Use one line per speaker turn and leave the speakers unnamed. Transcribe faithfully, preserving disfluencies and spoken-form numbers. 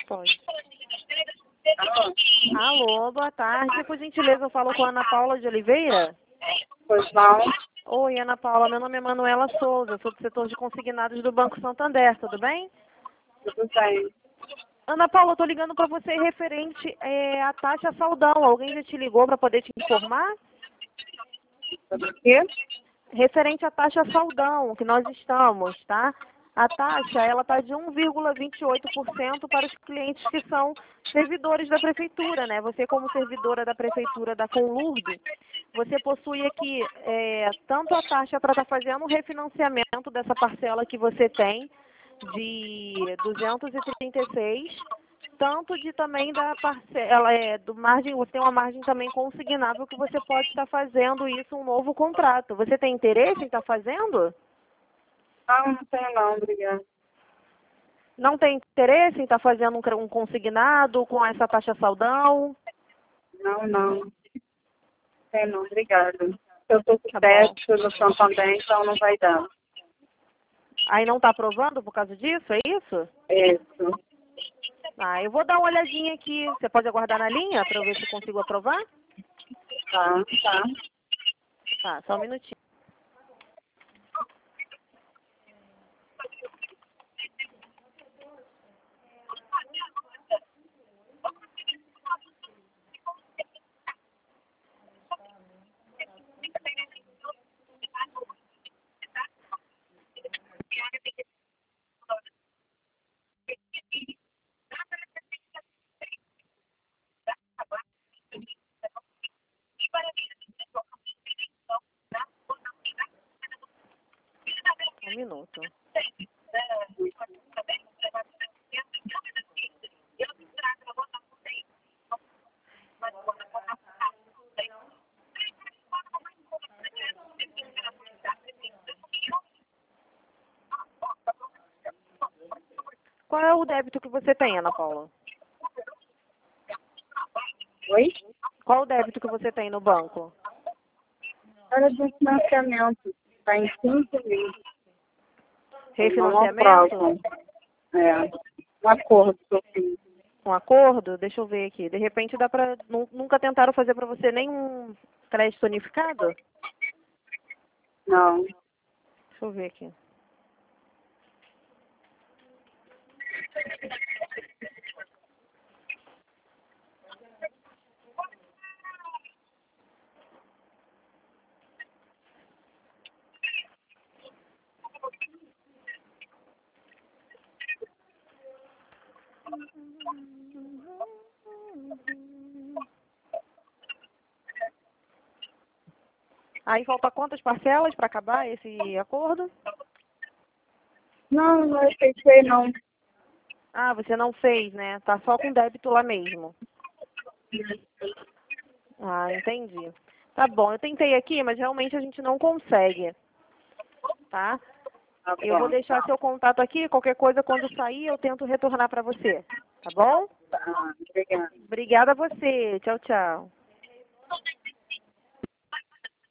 Pode.
Alô?
Alô, boa tarde. Por gentileza, eu falo com a Ana Paula de Oliveira?
Pois não?
Oi, Ana Paula. Meu nome é Manuela Souza. Sou do setor de consignados do Banco Santander. Tudo bem?
Tudo bem.
Ana Paula, eu tô ligando para você referente é, à taxa saudão. Alguém já te ligou para poder te informar?
Sobre o quê?
Referente à taxa saudão que nós estamos, tá? A taxa, ela está de um vírgula vinte e oito por cento para os clientes que são servidores da prefeitura, né? Você, como servidora da prefeitura da Conlurb, você possui aqui é, tanto a taxa para estar fazendo o refinanciamento dessa parcela que você tem, de duzentos e trinta e seis, tanto de também da parcela, é, do margem, você tem uma margem também consignável que você pode estar fazendo isso, um novo contrato. Você tem interesse em estar fazendo?
Não, não tenho não, obrigada.
Não tem interesse em estar fazendo um, cre- um consignado com essa taxa saudão?
Não, não. Tenho não, obrigada. Eu estou com
Tá bom.
teste no Santander, então não vai dar.
Aí não está aprovando por causa disso, é isso?
Isso.
Ah, eu vou dar uma olhadinha aqui. Você pode aguardar na linha para eu ver se consigo aprovar?
Tá, tá.
Tá, só um minutinho. Um minuto. Qual é o débito que você tem, Ana Paula?
Oi?
Qual o débito que você tem no banco?
Era de um financiamento. Está em cinco mil. Não
Refinanciamento?
aprovam. É. Um acordo que eu fiz.
Um acordo? Deixa eu ver aqui. De repente dá pra... nu- Nunca tentaram fazer para você nenhum crédito unificado?
Não.
Deixa eu ver aqui. Aí falta quantas parcelas para acabar esse acordo?
Não, não aceitei não.
Ah, você não fez, né? Tá só com débito lá mesmo. Ah, entendi. Tá bom, eu tentei aqui, mas realmente a gente não consegue, tá?
Tá
Eu vou
bom.
deixar seu contato aqui, qualquer coisa quando sair eu tento retornar para você, tá bom?
Tá, obrigada.
Obrigada a você. Tchau, tchau.